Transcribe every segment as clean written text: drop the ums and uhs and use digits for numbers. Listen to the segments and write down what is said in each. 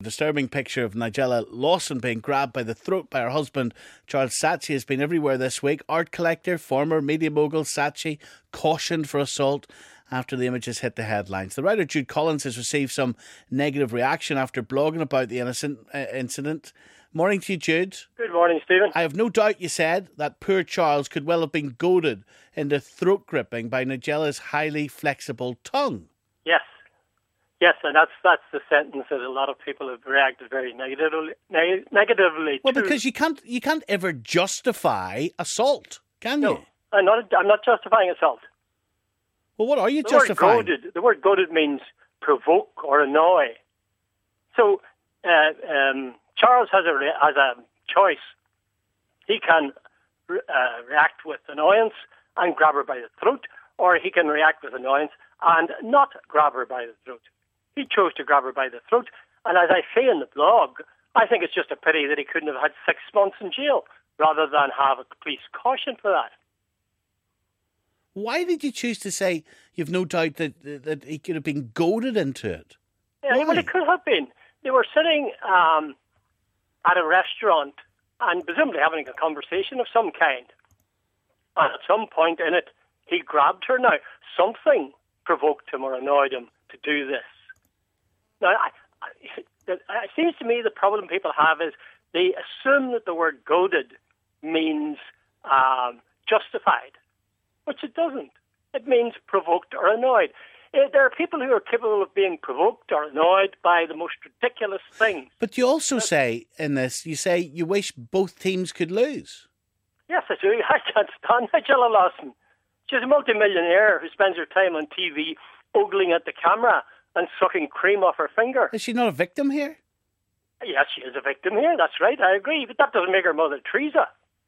Disturbing picture of Nigella Lawson being grabbed by the throat by her husband. Charles Saatchi has been everywhere this week. Art collector, former media mogul Saatchi, cautioned for assault after the images hit the headlines. The writer Jude Collins has received some negative reaction after blogging about the incident. Morning to you, Jude. Good morning, Stephen. I have no doubt you said that poor Charles could well have been goaded into throat gripping by Nigella's highly flexible tongue. Yes, and that's the sentence that a lot of people have reacted very negatively Well, to. because you can't ever justify assault, can you? No, I'm not justifying assault. Well, what are you justifying? The word goaded means provoke or annoy. So Charles has a choice. He can react with annoyance and grab her by the throat, or he can react with annoyance and not grab her by the throat. He chose to grab her by the throat, and as I say in the blog, I think it's just a pity that he couldn't have had 6 months in jail rather than have a police caution for that. Why did you choose to say you've no doubt that he could have been goaded into it? Yeah, well, it could have been. They were sitting at a restaurant and presumably having a conversation of some kind. And at some point in it, he grabbed her. Now, something provoked him or annoyed him to do this. Now, it seems to me the problem people have is they assume that the word goaded means justified, which it doesn't. It means provoked or annoyed. There are people who are capable of being provoked or annoyed by the most ridiculous things. But you also say in this, you say you wish both teams could lose. Yes, I do. I can't stand Nigella Lawson. She's a multimillionaire who spends her time on TV ogling at the camera and sucking cream off her finger. Is she not a victim here? Yes, she is a victim here. That's right. I agree. But that doesn't make her Mother Teresa.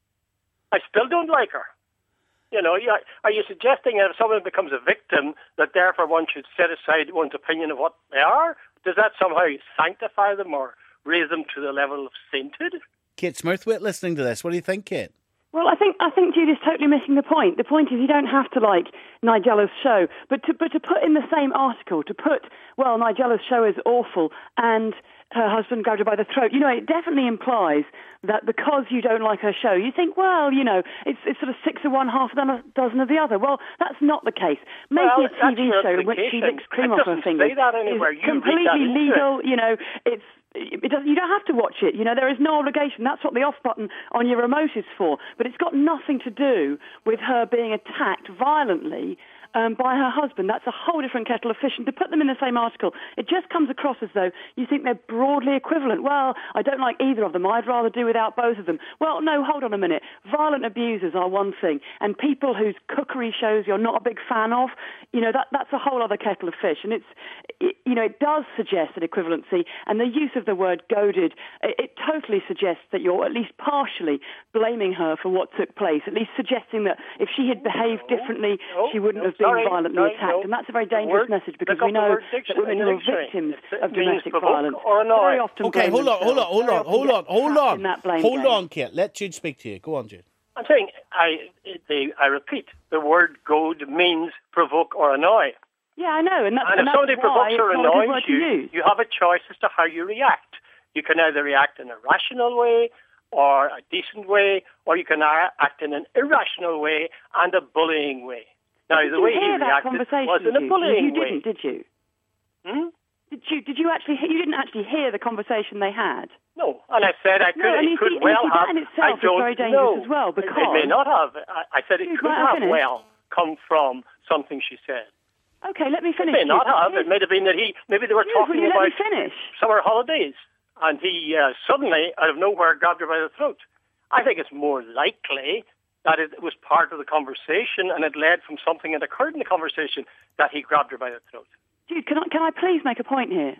I still don't like her. You know, are you suggesting that if someone becomes a victim, that therefore one should set aside one's opinion of what they are? Does that somehow sanctify them or raise them to the level of sainthood? Kate Smurthwaite listening to this. What do you think, Kate? Well, I think Jude is totally missing the point. The point is you don't have to like Nigella's show, but to put in the same article, Nigella's show is awful and her husband grabbed her by the throat. You know, it definitely implies that because you don't like her show, you think, well, you know, it's sort of 6 of one, half a dozen of the other. Well, that's not the case. Making a TV show in which she licks cream off her fingers is completely legal. You know, you don't have to watch it. You know, there is no obligation. That's what the off button on your remote is for. But it's got nothing to do with her being attacked violently by her husband. That's a whole different kettle of fish. And to put them in the same article, it just comes across as though you think they're broadly equivalent. Well, I don't like either of them. I'd rather do without both of them. Well, no, hold on a minute. Violent abusers are one thing, and people whose cookery shows you're not a big fan of, you know, that's a whole other kettle of fish. And it does suggest an equivalency, and the use of the word goaded, it totally suggests that you're at least partially blaming her for what took place, at least suggesting that if she had behaved differently, she wouldn't have been violently attacked. And that's a very dangerous message because we know that women who are victims of domestic violence very often hold on, Kate. Let Jude speak to you. Go on, Jude. I'm saying, I repeat, the word goad means provoke or annoy. Yeah, I know. And if somebody provokes or annoys you, you have a choice as to how you react. You can either react in a rational way or a decent way, or you can act in an irrational way and a bullying way. Now, the way he reacted was in a bullying way. You didn't, did you? Did you actually? You didn't actually hear the conversation they had. No, and I said I could. It could well have. That in itself is very dangerous as well, because it may not have. I said it could have well come from something she said. Okay, let me finish. It may not have. It may have been that maybe they were talking about summer holidays, and he suddenly, out of nowhere, grabbed her by the throat. I think it's more likely that it was part of the conversation and it led from something that occurred in the conversation that he grabbed her by the throat. Jude, can I please make a point here?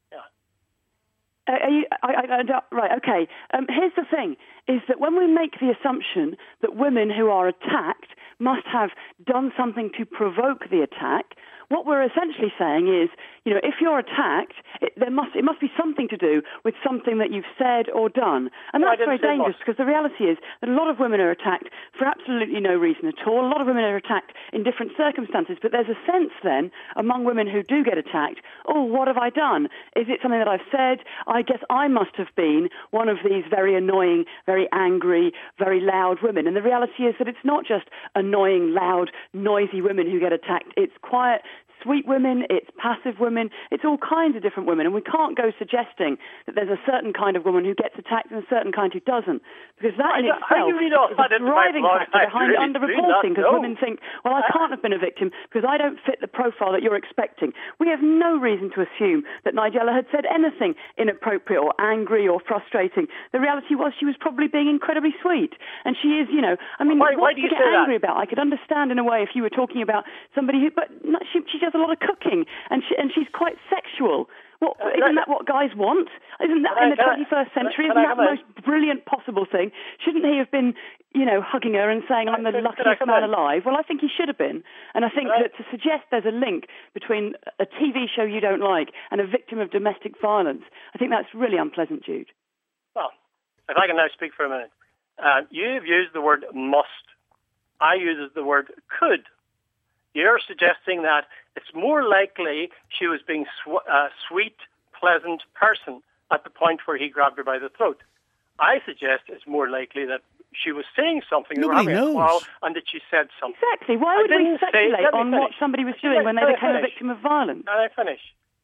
Yeah. Right, okay. Here's the thing, is that when we make the assumption that women who are attacked must have done something to provoke the attack, what we're essentially saying is, if you're attacked, it must be something to do with something that you've said or done. And that's very dangerous, because the reality is that a lot of women are attacked for absolutely no reason at all. A lot of women are attacked in different circumstances, but there's a sense then among women who do get attacked, oh, what have I done? Is it something that I've said? I guess I must have been one of these very annoying, very angry, very loud women. And the reality is that it's not just annoying, loud, noisy women who get attacked. It's quiet, sweet women, it's passive women, it's all kinds of different women, and we can't go suggesting that there's a certain kind of woman who gets attacked and a certain kind who doesn't, because that in itself is a driving factor behind underreporting, because women think, well, I can't have been a victim because I don't fit the profile that you're expecting. We have no reason to assume that Nigella had said anything inappropriate or angry or frustrating. The reality was she was probably being incredibly sweet, and she is, why do you get say angry that? about? I could understand in a way if you were talking about somebody who, but no, she does a lot of cooking, and she's quite sexual. Isn't that what guys want? Isn't that in the 21st century? Isn't that the most brilliant possible thing? Shouldn't he have been, hugging her and saying, I'm the luckiest man alive? Well, I think he should have been. And I think that to suggest there's a link between a TV show you don't like and a victim of domestic violence, I think that's really unpleasant, Jude. Well, if I can now speak for a minute. You've used the word must. I use the word could. You're suggesting that it's more likely she was being a sweet, pleasant person at the point where he grabbed her by the throat. I suggest it's more likely that she was saying something, Nobody knows. And that she said something. Exactly. Why would we speculate on what somebody was doing when they became a victim of violence? Can I finish?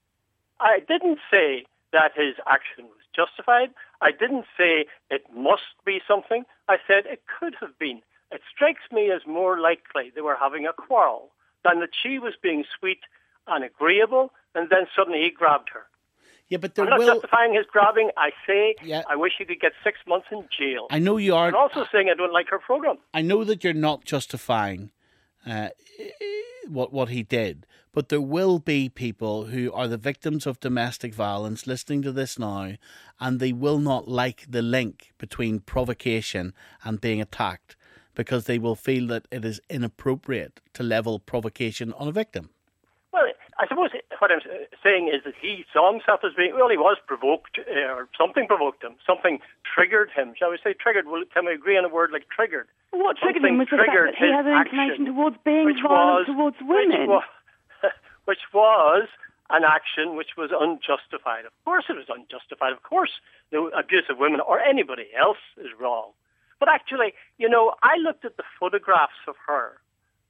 I didn't say that his action was justified. I didn't say it must be something. I said it could have been. It strikes me as more likely they were having a quarrel than that she was being sweet and agreeable, and then suddenly he grabbed her. Yeah, but I'm not justifying his grabbing. I say I wish he could get 6 months in jail. I know you are. I'm also saying I don't like her program. I know that you're not justifying what he did, but there will be people who are the victims of domestic violence listening to this now, and they will not like the link between provocation and being attacked, because they will feel that it is inappropriate to level provocation on a victim. Well, I suppose what I'm saying is that he saw himself as being, well, he was provoked, or something provoked him, something triggered him. Shall we say triggered? Well, can we agree on a word like triggered? Well, what triggered him was the fact that he has an inclination towards being violent towards women. Which was an action which was unjustified. Of course it was unjustified. Of course the abuse of women or anybody else is wrong. But actually, I looked at the photographs of her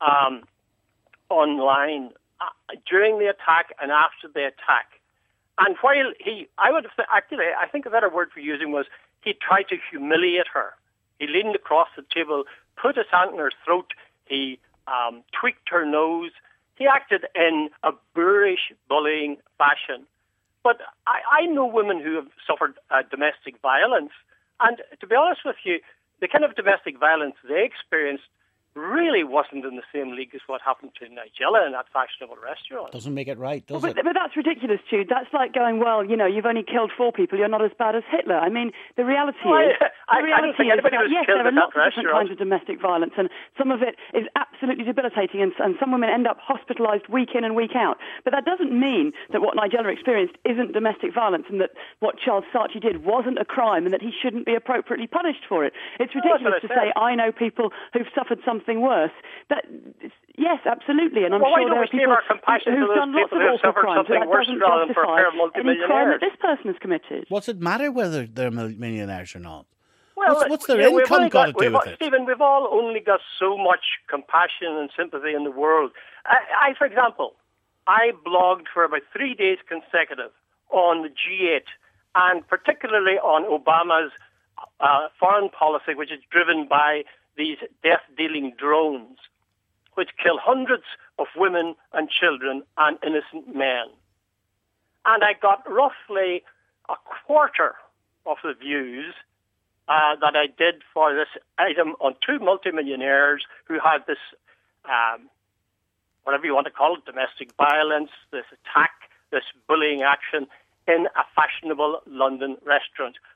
online during the attack and after the attack. And while I think a better word for using was he tried to humiliate her. He leaned across the table, put his hand in her throat, he tweaked her nose. He acted in a boorish, bullying fashion. But I know women who have suffered domestic violence. And to be honest with you, the kind of domestic violence they experienced really wasn't in the same league as what happened to Nigella in that fashionable restaurant. Doesn't make it right, does it? But that's ridiculous, Jude. That's like going, well, you've only killed 4 people, you're not as bad as Hitler. I mean, the reality is... I don't think anybody was killed there are at lots that of different kinds of domestic violence, and some of it is absolutely debilitating, and some women end up hospitalised week in and week out. But that doesn't mean that what Nigella experienced isn't domestic violence, and that what Charles Saatchi did wasn't a crime, and that he shouldn't be appropriately punished for it. It's ridiculous to say, I know people who've suffered something worse. Yes, absolutely, and I'm sure there are people who've done lots of awful crimes, but that doesn't justify any crime that this person has committed. What's it matter whether they're millionaires or not? Well, what's their income got to do with it? Stephen, we've all only got so much compassion and sympathy in the world. For example, I blogged for about 3 days consecutive on the G8, and particularly on Obama's foreign policy, which is driven by these death-dealing drones, which kill hundreds of women and children and innocent men. And I got roughly a quarter of the views that I did for this item on 2 multimillionaires who had this, whatever you want to call it, domestic violence, this attack, this bullying action in a fashionable London restaurant. Now,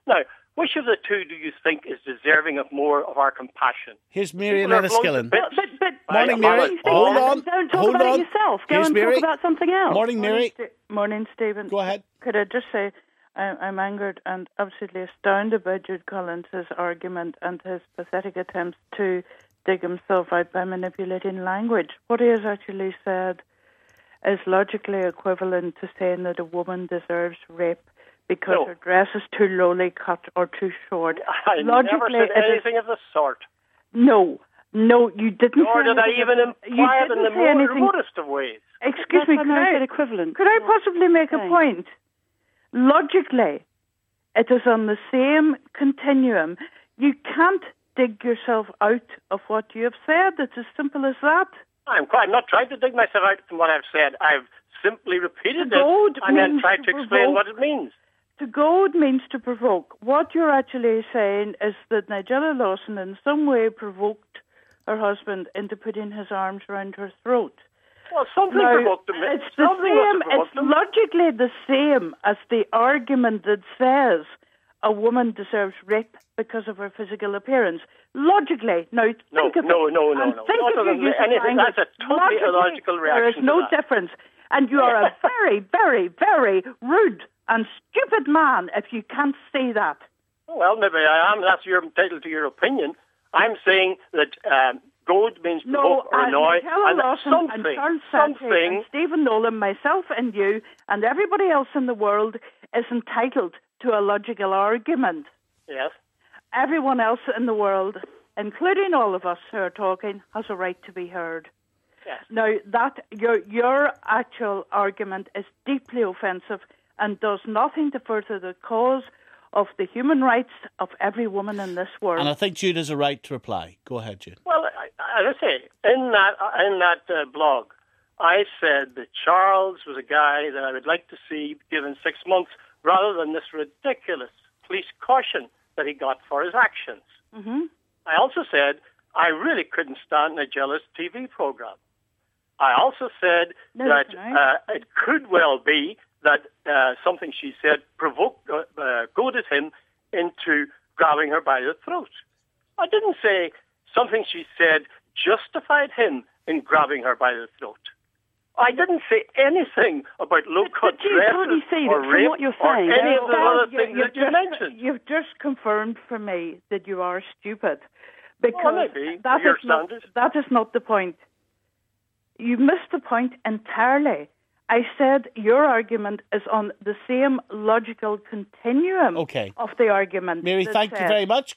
Which of the two do you think is deserving of more of our compassion? Here's Mary and Enniskillen. But Morning, Mary. Hold on. Don't talk Hold about on. it yourself. Go Here's and Mary. talk about something else. Morning, Mary. Morning, Stephen. Go ahead. Could I just say I'm angered and absolutely astounded by Jude Collins' argument and his pathetic attempts to dig himself out by manipulating language. What he has actually said is logically equivalent to saying that a woman deserves rape because her dress is too lowly cut or too short. I never said anything of the sort. No, you didn't. Nor did I even imply it in the remotest of ways. Excuse me, could I possibly make a point? Logically, it is on the same continuum. You can't dig yourself out of what you have said. It's as simple as that. I'm not trying to dig myself out from what I've said. I've simply repeated it and then tried to explain what it means. To goad means to provoke. What you're actually saying is that Nigella Lawson in some way provoked her husband into putting his arms around her throat. Well, something provoked him. It's logically the same as the argument that says a woman deserves rape because of her physical appearance. Logically, now think of it. No. That's a totally illogical reaction. There is no difference. And you are a very, very, very rude and stupid man if you can't see that. Well, maybe I am. That's your entitled to your opinion. I'm saying that goad means provoke or annoy, and something. And Stephen Nolan, myself and you, and everybody else in the world is entitled to a logical argument. Yes. Everyone else in the world, including all of us who are talking, has a right to be heard. Yes. Now, that your actual argument is deeply offensive and does nothing to further the cause of the human rights of every woman in this world. And I think Jude has a right to reply. Go ahead, Jude. Well, as I say, in that blog, I said that Charles was a guy that I would like to see given 6 months rather than this ridiculous police caution that he got for his actions. Mm-hmm. I also said I really couldn't stand Nigella's TV program. I also said that it could well be that something she said goaded him into grabbing her by the throat. I didn't say something she said justified him in grabbing her by the throat. I didn't say anything about low-cut dresses or rape or any of the other things that you mentioned. You've just confirmed for me that you are stupid. Because maybe. That is not the point. You missed the point entirely. I said your argument is on the same logical continuum of the argument. Mary, thank you very much.